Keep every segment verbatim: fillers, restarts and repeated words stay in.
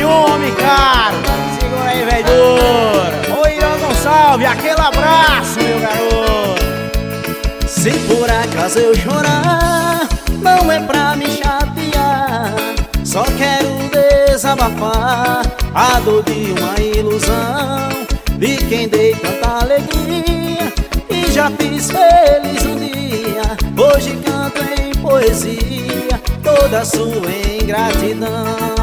um, homem caro. Segura aí, velho duro. Oi, Irã Gonçalves, aquele abraço, meu garoto. Se por acaso eu chorar, não é pra me chatear, só quero desabafar a dor de uma ilusão. Vi quem dei tanta alegria e já fiz feliz um dia. Hoje canto em poesia toda a sua ingratidão.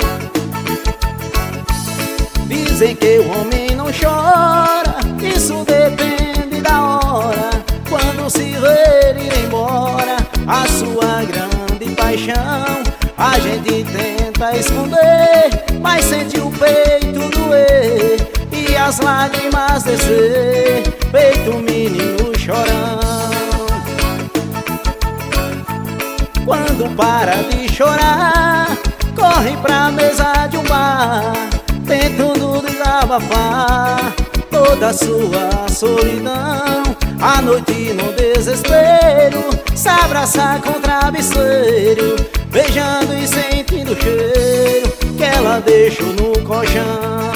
Dizem que o homem não chora, isso depende da hora. Quando se ver ir embora a sua grande paixão, a gente tenta esconder, mas sente o peito doer e as lágrimas descer, feito um menino chorão. Quando para de chorar, corre pra mesa de um bar, tentando desabafar toda a sua solidão. À noite no desespero, se abraçar com o travesseiro, beijando e sentindo o cheiro que ela deixou no colchão.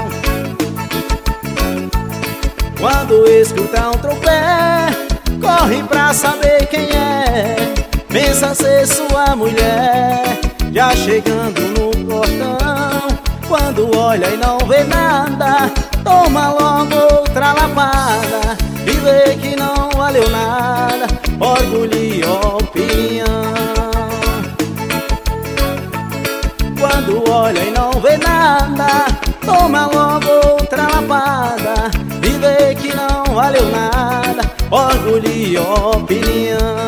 Quando escuta um tropé, corre pra saber quem é, pensa ser sua mulher, já chegando no portão. Quando olha e não vê nada, toma logo outra lapada e vê que não valeu nada, orgulho e opinião. Quando olha e não vê nada, toma logo outra lapada e vê que não valeu nada, orgulho e opinião.